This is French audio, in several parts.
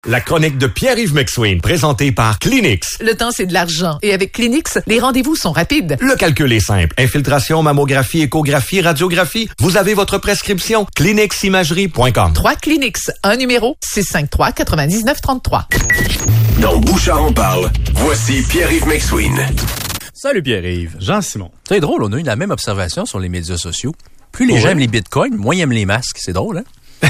La chronique de Pierre-Yves McSween, présentée par Kleenex. Le temps, c'est de l'argent. Et avec Kleenex, les rendez-vous sont rapides. Le calcul est simple. Infiltration, mammographie, échographie, radiographie. Vous avez votre prescription. KleenexImagerie.com. 3 Kleenex, un numéro, 653-9933. Dans Bouchard en parle, voici Pierre-Yves McSween. Salut Pierre-Yves. Jean-Simon. C'est drôle, on a eu la même observation sur les médias sociaux. Plus les gens aiment les bitcoins, moins ils aiment les masques. C'est drôle, hein?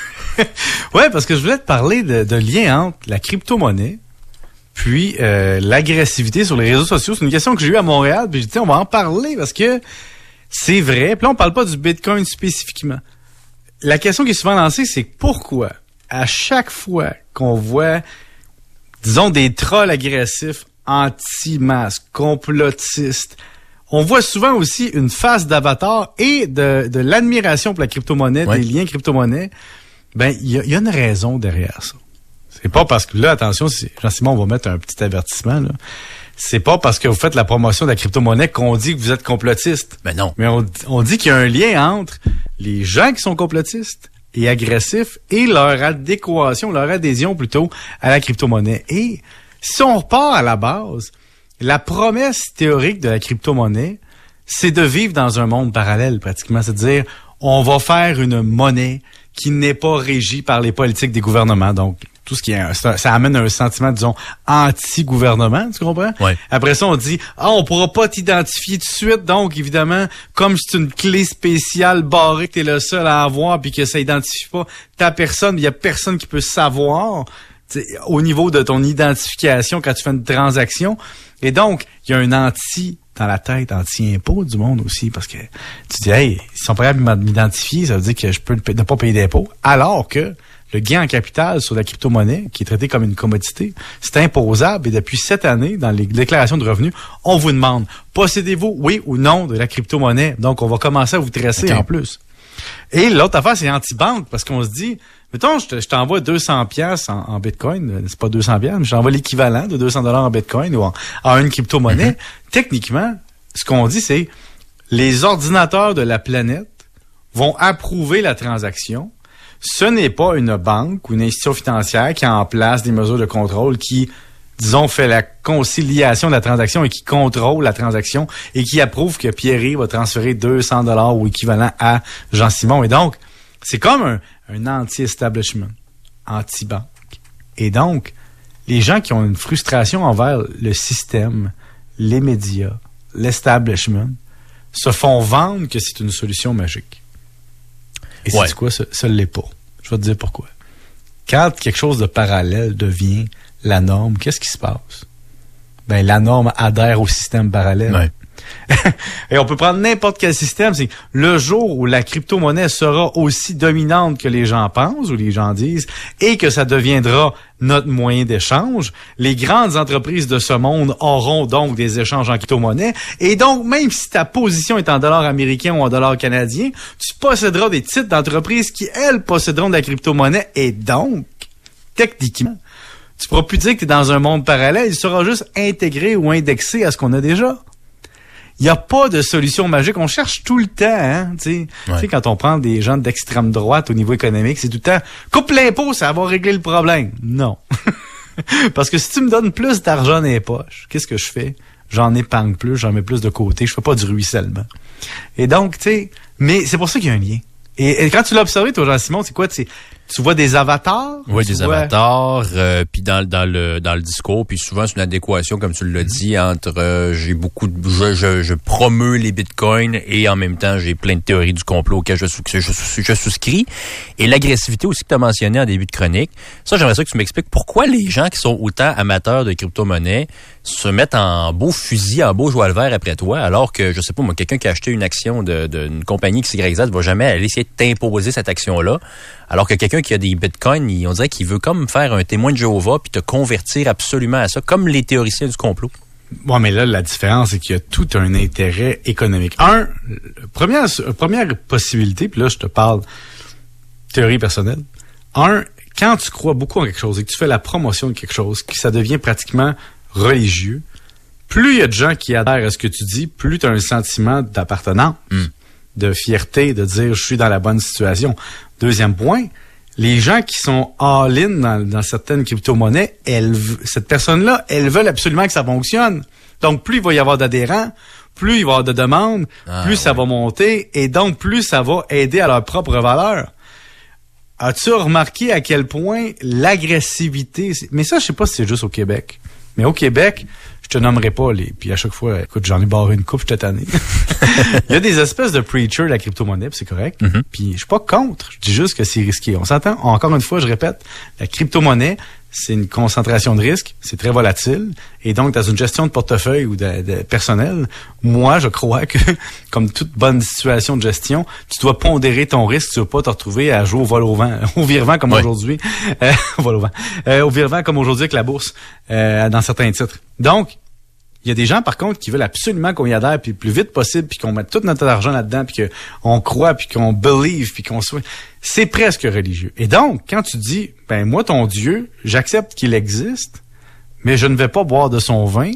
Ouais, parce que je voulais te parler de lien entre la crypto-monnaie puis l'agressivité sur les réseaux sociaux. C'est une question que j'ai eue à Montréal, puis j'ai dit on va en parler parce que c'est vrai. Puis là, on parle pas du bitcoin spécifiquement. La question qui est souvent lancée, c'est pourquoi à chaque fois qu'on voit, disons, des trolls agressifs, anti-masques, complotistes, on voit souvent aussi une face d'avatar et de l'admiration pour la crypto-monnaie, des liens crypto-monnaie. Ben, il y a une raison derrière ça. C'est pas parce que, là, attention, Jean-Simon, on va mettre un petit avertissement, là. C'est pas parce que vous faites la promotion de la crypto-monnaie qu'on dit que vous êtes complotiste. Ben non. Mais on dit qu'il y a un lien entre les gens qui sont complotistes et agressifs et leur adhésion plutôt à la crypto-monnaie. Et si on repart à la base, la promesse théorique de la crypto-monnaie, c'est de vivre dans un monde parallèle, pratiquement. C'est-à-dire, on va faire une monnaie qui n'est pas régie par les politiques des gouvernements. Donc, tout ce qui est ça amène un sentiment, disons, anti-gouvernement, tu comprends? Ouais. Après ça, on dit, on pourra pas t'identifier tout de suite. Donc, évidemment, comme c'est une clé spéciale barrée que t'es le seul à avoir puis que ça identifie pas ta personne, il y a personne qui peut savoir au niveau de ton identification quand tu fais une transaction. Et donc, il y a un dans la tête, anti-impôt du monde aussi, parce que tu dis, hey, ils sont prêts à m'identifier, ça veut dire que je peux ne pas payer d'impôt, alors que le gain en capital sur la crypto-monnaie, qui est traité comme une commodité, c'est imposable, et depuis 7 années, dans les déclarations de revenus, on vous demande, possédez-vous, oui ou non, de la crypto-monnaie? Donc, on va commencer à vous tresser en plus. Et l'autre affaire, c'est anti-banque, parce qu'on se dit, mettons, je t'envoie 200 piastres en Bitcoin, c'est pas 200 piastres, mais je t'envoie l'équivalent de 200 $ en Bitcoin ou en une crypto-monnaie. Techniquement, ce qu'on dit, c'est les ordinateurs de la planète vont approuver la transaction. Ce n'est pas une banque ou une institution financière qui a en place des mesures de contrôle qui, disons, fait la conciliation de la transaction et qui contrôle la transaction et qui approuve que Pierre-Yves va transférer 200 $ ou équivalent à Jean-Simon. Et donc, c'est comme un anti-establishment, anti-banque. Et donc, les gens qui ont une frustration envers le système, les médias, l'establishment, se font vendre que c'est une solution magique. Et c'est quoi? Ça ne l'est pas. Je vais te dire pourquoi. Quand quelque chose de parallèle devient la norme, qu'est-ce qui se passe? Ben, la norme adhère au système parallèle. Ouais. Et on peut prendre n'importe quel système. C'est le jour où la crypto-monnaie sera aussi dominante que les gens pensent ou les gens disent et que ça deviendra notre moyen d'échange, les grandes entreprises de ce monde auront donc des échanges en crypto-monnaie. Et donc, même si ta position est en dollars américains ou en dollars canadiens, tu posséderas des titres d'entreprises qui, elles, posséderont de la crypto-monnaie. Et donc, techniquement, tu pourras plus dire que tu es dans un monde parallèle. Il sera juste intégré ou indexé à ce qu'on a déjà. Il n'y a pas de solution magique. On cherche tout le temps, hein, tu sais, quand on prend des gens d'extrême droite au niveau économique, c'est tout le temps, coupe l'impôt, ça va régler le problème. Non. Parce que si tu me donnes plus d'argent dans les poches, qu'est-ce que je fais? J'en épargne plus, j'en mets plus de côté, je fais pas du ruissellement. Et donc, tu sais, mais c'est pour ça qu'il y a un lien. Et quand tu l'as observé, toi, Jean-Simon, c'est quoi? Tu vois des avatars? Oui, des avatars, puis dans le discours, puis souvent c'est une adéquation, comme tu l'as dit, entre je promeus les bitcoins et en même temps j'ai plein de théories du complot auxquelles je souscris. Et l'agressivité aussi que tu as mentionné en début de chronique, ça j'aimerais ça que tu m'expliques pourquoi les gens qui sont autant amateurs de crypto-monnaie se mettent en beau fusil, en beau joie le vert après toi, alors que, je sais pas moi, quelqu'un qui a acheté une action d'une compagnie XYZ va jamais aller essayer de t'imposer cette action-là. Alors que quelqu'un qui a des bitcoins, on dirait qu'il veut comme faire un témoin de Jéhovah puis te convertir absolument à ça, comme les théoriciens du complot. Bon, mais là, la différence, c'est qu'il y a tout un intérêt économique. Première possibilité, puis là, je te parle théorie personnelle. Quand tu crois beaucoup en quelque chose et que tu fais la promotion de quelque chose, que ça devient pratiquement religieux, plus il y a de gens qui adhèrent à ce que tu dis, plus tu as un sentiment d'appartenance, de fierté, de dire « je suis dans la bonne situation ». Deuxième point, les gens qui sont all-in dans certaines crypto-monnaies, cette personne-là, elles veulent absolument que ça fonctionne. Donc, plus il va y avoir d'adhérents, plus il va y avoir de demandes, plus ça va monter, et donc plus ça va aider à leur propre valeur. As-tu remarqué à quel point l'agressivité... Mais ça, je sais pas si c'est juste au Québec. Mais au Québec, je te nommerai pas puis à chaque fois, écoute, j'en ai barré une coupe, je t'ai tanné. Il y a des espèces de preachers de la crypto-monnaie, puis c'est correct. Mm-hmm. Puis je suis pas contre, je dis juste que c'est risqué. On s'entend? Encore une fois, je répète, la crypto-monnaie, c'est une concentration de risque, c'est très volatile, et donc dans une gestion de portefeuille ou de personnel, moi je crois que, comme toute bonne situation de gestion, tu dois pondérer ton risque, tu ne vas pas te retrouver à jouer au vol au vent, au vire-vent comme aujourd'hui, au vol au vent, au vire-vent comme aujourd'hui avec la bourse, dans certains titres. Donc, il y a des gens, par contre, qui veulent absolument qu'on y adhère puis le plus vite possible, puis qu'on mette tout notre argent là-dedans, puis qu'on croit, puis qu'on believe, puis qu'on soit... C'est presque religieux. Et donc, quand tu dis, ben moi, ton Dieu, j'accepte qu'il existe, mais je ne vais pas boire de son vin,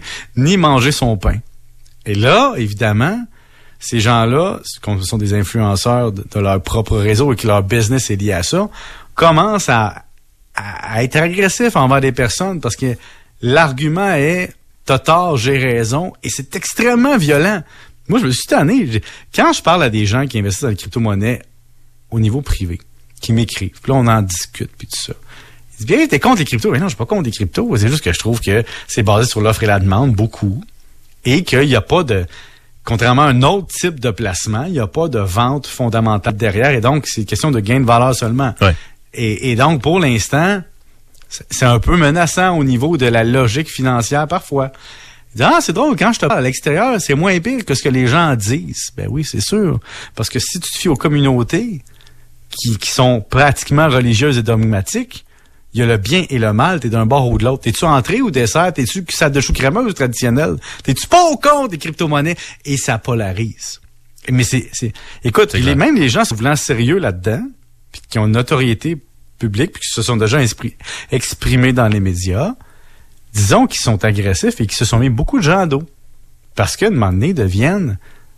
ni manger son pain. Et là, évidemment, ces gens-là, ce sont des influenceurs de leur propre réseau et que leur business est lié à ça, commencent à être agressifs envers des personnes parce que l'argument est... T'as tort, j'ai raison, et c'est extrêmement violent. Moi, je me suis tanné. Quand je parle à des gens qui investissent dans les crypto-monnaies au niveau privé, qui m'écrivent, puis là, on en discute, puis tout ça. Ils disent, bien, t'es contre les cryptos? Mais non, je suis pas contre les cryptos. C'est juste que je trouve que c'est basé sur l'offre et la demande, beaucoup, et qu'il n'y a pas de... Contrairement à un autre type de placement, il n'y a pas de vente fondamentale derrière, et donc, c'est une question de gain de valeur seulement. Ouais. Et donc, pour l'instant... C'est un peu menaçant au niveau de la logique financière parfois. C'est drôle, quand je te parle à l'extérieur, c'est moins pire que ce que les gens disent. Ben oui, c'est sûr. Parce que si tu te fies aux communautés qui sont pratiquement religieuses et dogmatiques, il y a le bien et le mal, t'es d'un bord ou de l'autre. T'es-tu entrée ou dessert? T'es-tu salade de chou crémeuse ou traditionnelle? T'es-tu pas au compte des crypto-monnaies? Et ça polarise. Mais écoute, même les gens se voulant sérieux là-dedans, puis qui ont une notoriété public, puis qui se sont déjà exprimés dans les médias, disons qu'ils sont agressifs et qu'ils se sont mis beaucoup de gens à dos. Parce qu'à un moment donné, deviennent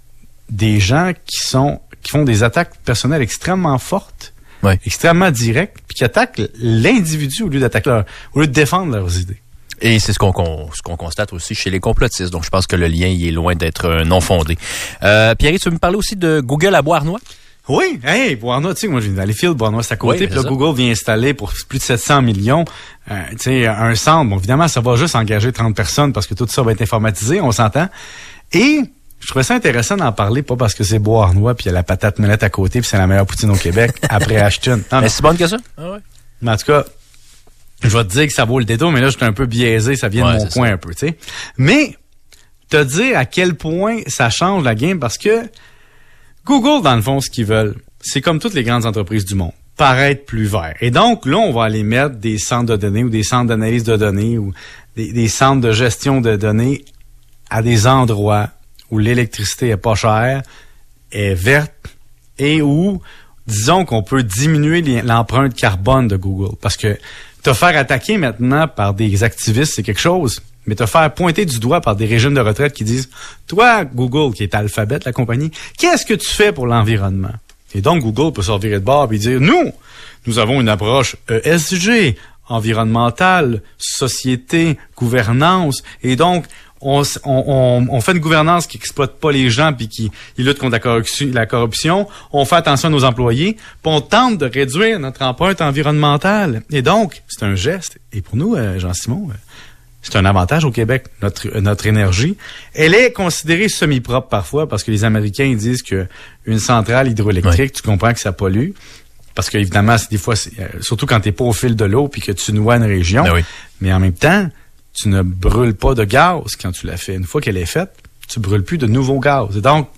des gens qui font des attaques personnelles extrêmement fortes, extrêmement directes, puis qui attaquent l'individu au lieu de défendre leurs idées. Et c'est ce qu'on constate aussi chez les complotistes. Donc, je pense que le lien, il est loin d'être non fondé. Pierre, tu veux me parler aussi de Google à Beauharnois? Oui, Beauharnois, tu sais, moi, j'ai dans les fils, Beauharnois, c'est à côté, puis là, Google vient installer pour plus de 700 millions, tu sais, un centre. Bon, évidemment, ça va juste engager 30 personnes parce que tout ça va être informatisé, on s'entend. Et je trouvais ça intéressant d'en parler, pas parce que c'est Beauharnois, puis il y a la patate melette à côté, puis c'est la meilleure poutine au Québec, après Ashton. Mais c'est bonne que ça? Ah ouais. Mais en tout cas, je vais te dire que ça vaut le détour, mais là, j'étais un peu biaisé, ça vient de mon coin un peu, tu sais. Mais, te dire à quel point ça change la game, parce que Google, dans le fond, ce qu'ils veulent, c'est comme toutes les grandes entreprises du monde, paraître plus vert. Et donc, là, on va aller mettre des centres de données ou des centres d'analyse de données ou des centres de gestion de données à des endroits où l'électricité est pas chère, est verte et où, disons qu'on peut diminuer l'empreinte carbone de Google. Parce que te faire attaquer maintenant par des activistes, c'est quelque chose. Mais te faire pointer du doigt par des régimes de retraite qui disent « Toi, Google, qui est Alphabet, la compagnie, qu'est-ce que tu fais pour l'environnement? » Et donc, Google peut se revirer de bord et dire « Nous avons une approche ESG, environnementale, société, gouvernance, et donc, on fait une gouvernance qui exploite pas les gens puis qui lutte contre la corruption. On fait attention à nos employés, puis on tente de réduire notre empreinte environnementale. Et donc, c'est un geste. Et pour nous, Jean-Simon... c'est un avantage au Québec, notre énergie. Elle est considérée semi-propre parfois parce que les Américains ils disent que une centrale hydroélectrique, tu comprends que ça pollue. Parce que évidemment, des fois, surtout quand t'es pas au fil de l'eau puis que tu noies une région. Ben oui. Mais en même temps, tu ne brûles pas de gaz quand tu l'as fait. Une fois qu'elle est faite, tu brûles plus de nouveaux gaz. Et donc,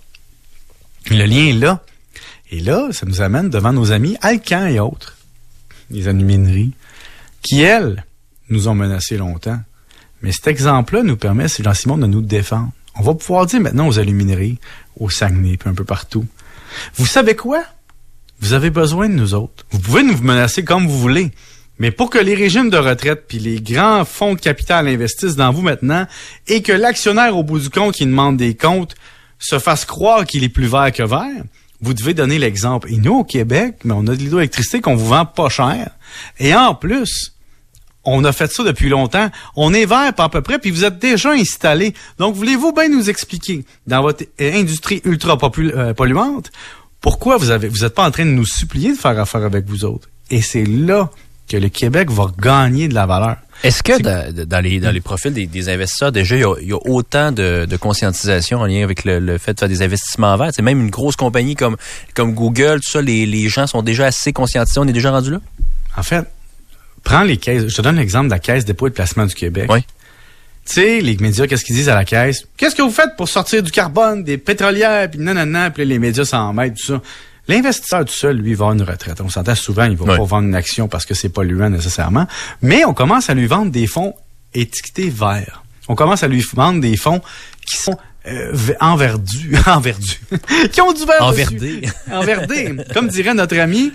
le lien est là. Et là, ça nous amène devant nos amis Alcan et autres, les alumineries, qui, elles, nous ont menacés longtemps. Mais cet exemple-là nous permet, c'est Jean-Simon, de nous défendre. On va pouvoir dire maintenant aux alumineries, au Saguenay, puis un peu partout. Vous savez quoi? Vous avez besoin de nous autres. Vous pouvez nous menacer comme vous voulez. Mais pour que les régimes de retraite puis les grands fonds de capital investissent dans vous maintenant et que l'actionnaire, au bout du compte, qui demande des comptes, se fasse croire qu'il est plus vert que vert, vous devez donner l'exemple. Et nous, au Québec, mais on a de l'hydroélectricité qu'on vous vend pas cher. Et en plus, on a fait ça depuis longtemps. On est vert à peu près, puis vous êtes déjà installés. Donc, voulez-vous bien nous expliquer, dans votre industrie ultra polluante, pourquoi vous êtes pas en train de nous supplier de faire affaire avec vous autres? Et c'est là que le Québec va gagner de la valeur. Est-ce que dans les profils des investisseurs, déjà, il y a autant de conscientisation en lien avec le fait de faire des investissements verts? C'est même une grosse compagnie comme Google, tout ça, les gens sont déjà assez conscientisés. On est déjà rendu là? En fait, prends les caisses. Je te donne l'exemple de la Caisse dépôt et de placement du Québec. Oui. Tu sais, les médias, qu'est-ce qu'ils disent à la Caisse? Qu'est-ce que vous faites pour sortir du carbone, des pétrolières, puis nanana, puis les médias s'en mettent, tout ça. L'investisseur tout seul, lui, il va avoir une retraite. On s'entend souvent, il va pas vendre une action parce que c'est polluant nécessairement. Mais on commence à lui vendre des fonds étiquetés verts. On commence à lui vendre des fonds qui sont enverdus, qui ont du vert enverdé. Enverdé. Comme dirait notre ami,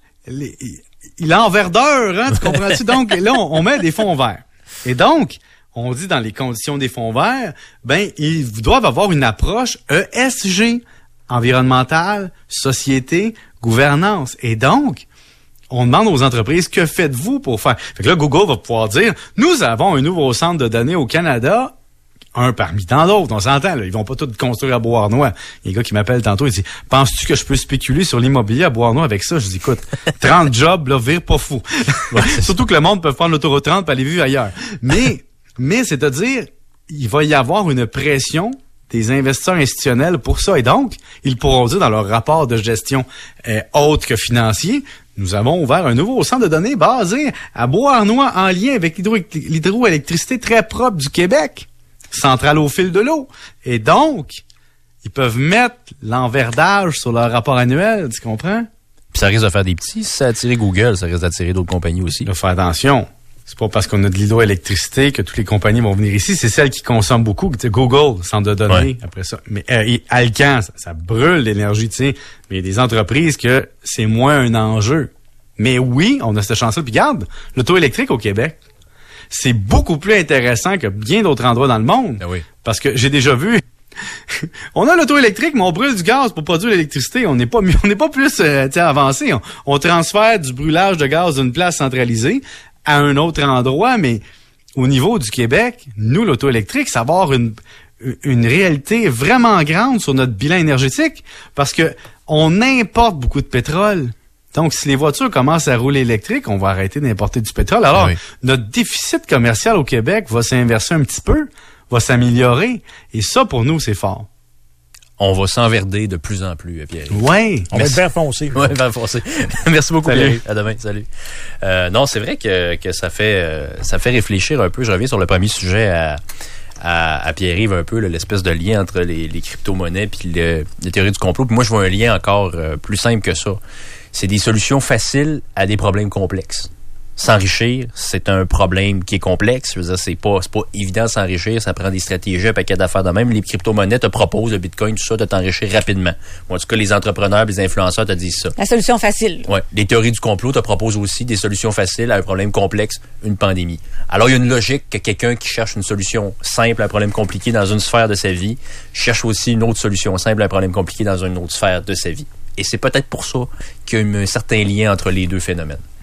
il a en verdeur, hein, tu comprends-tu? Donc, là, on met des fonds verts. Et donc, on dit dans les conditions des fonds verts, ben, ils doivent avoir une approche ESG, environnementale, société, gouvernance. Et donc, on demande aux entreprises, que faites-vous pour faire? Fait que là, Google va pouvoir dire, nous avons un nouveau centre de données au Canada, un parmi tant d'autres, on s'entend, là. Ils vont pas tout construire à Beauharnois. Il y a un gars qui m'appelle tantôt, il dit, penses-tu que je peux spéculer sur l'immobilier à Beauharnois avec ça? Je dis, écoute, 30 jobs, là, vire pas fou. Ouais, surtout que le monde peut prendre l'autoroute 30 et aller vivre ailleurs. Mais c'est-à-dire, il va y avoir une pression des investisseurs institutionnels pour ça. Et donc, ils pourront dire dans leur rapport de gestion autre que financier, nous avons ouvert un nouveau centre de données basé à Beauharnois en lien avec l'hydroélectricité très propre du Québec, centrale au fil de l'eau. Et donc, ils peuvent mettre l'enverdage sur leur rapport annuel, tu comprends? Puis ça risque de faire des petits. Si ça attire Google, ça risque d'attirer d'autres compagnies aussi. Il faut faire attention. C'est pas parce qu'on a de l'hydroélectricité que toutes les compagnies vont venir ici. C'est celles qui consomment beaucoup. Tu sais, Google, centre de données, après ça. Mais Alcan, ça brûle l'énergie, tu sais. Mais il y a des entreprises que c'est moins un enjeu. Mais oui, on a cette chance-là. Puis regarde, l'auto électrique au Québec, c'est beaucoup plus intéressant que bien d'autres endroits dans le monde. Ah oui. Parce que j'ai déjà vu... On a l'auto électrique, mais on brûle du gaz pour produire l'électricité. On n'est pas plus avancé. On transfère du brûlage de gaz d'une place centralisée à un autre endroit, mais au niveau du Québec, nous, l'auto électrique, ça va avoir une réalité vraiment grande sur notre bilan énergétique parce que on importe beaucoup de pétrole. Donc, si les voitures commencent à rouler électrique, on va arrêter d'importer du pétrole. Alors, notre déficit commercial au Québec va s'inverser un petit peu, va s'améliorer. Et ça, pour nous, c'est fort. On va s'enverder de plus en plus, Pierre. Oui. On va être vert foncé. Oui, vert foncé. Merci beaucoup, Pierre. À demain. Salut. Non, c'est vrai que ça fait réfléchir un peu. Je reviens sur le premier sujet à Pierre-Yves un peu, là, l'espèce de lien entre les crypto-monnaies puis les théories du complot. Puis moi, je vois un lien encore plus simple que ça. C'est des solutions faciles à des problèmes complexes. S'enrichir, c'est un problème qui est complexe. Je veux dire, c'est pas évident de s'enrichir. Ça prend des stratégies, un paquet d'affaires de même. Les crypto-monnaies te proposent, le Bitcoin, tout ça, de t'enrichir rapidement. Bon, en tout cas, les entrepreneurs, les influenceurs te disent ça. La solution facile. Ouais. Les théories du complot te proposent aussi des solutions faciles à un problème complexe, une pandémie. Alors, il y a une logique que quelqu'un qui cherche une solution simple à un problème compliqué dans une sphère de sa vie cherche aussi une autre solution simple à un problème compliqué dans une autre sphère de sa vie. Et c'est peut-être pour ça qu'il y a un certain lien entre les deux phénomènes.